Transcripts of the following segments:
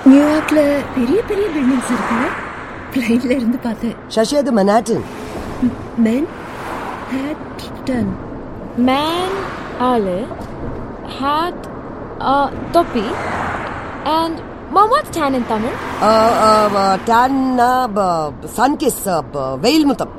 நியூயார்க்ல பெரிய பெரிய பில்டிங்ஸ் இருக்கு. பிளைன்ல இருந்து பார்த்தேன். சசி, அது மனாட்டன். மேன்ஹாட்டன். Man, ஆளு, hat, தொப்பி. And Mom, what's tan in Tamil? Tan, sun kiss, வெயில் முத்தம்.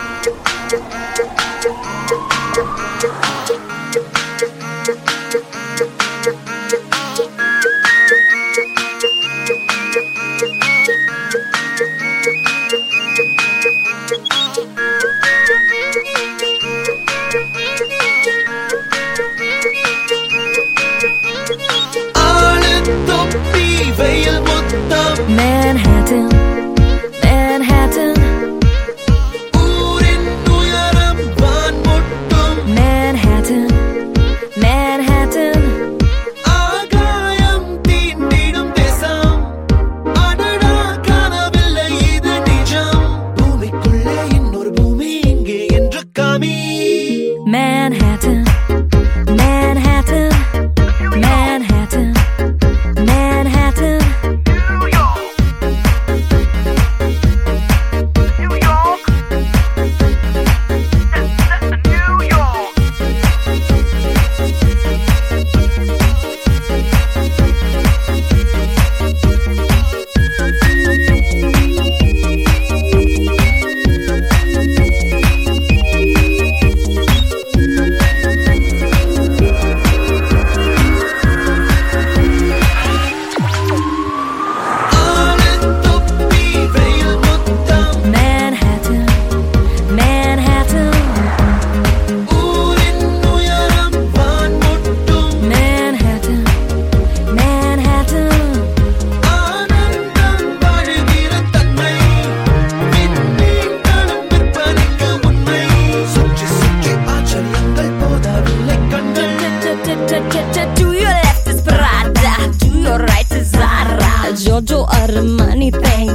Manhattan, Manhattan. ஊரின் உயரம் வான் முட்டும். Manhattan, Manhattan. ஆகாயம் தீண்டிடும் தேசம். அடடா காணவில்லை இது நிஜம். பூமிக்குள்ளே இன்னொரு பூமி இங்கே என்று காமி. Manhattan, Manhattan, Manhattan, Manhattan. To your left is Prada, to your right is Zara. Giorgio Armani thing.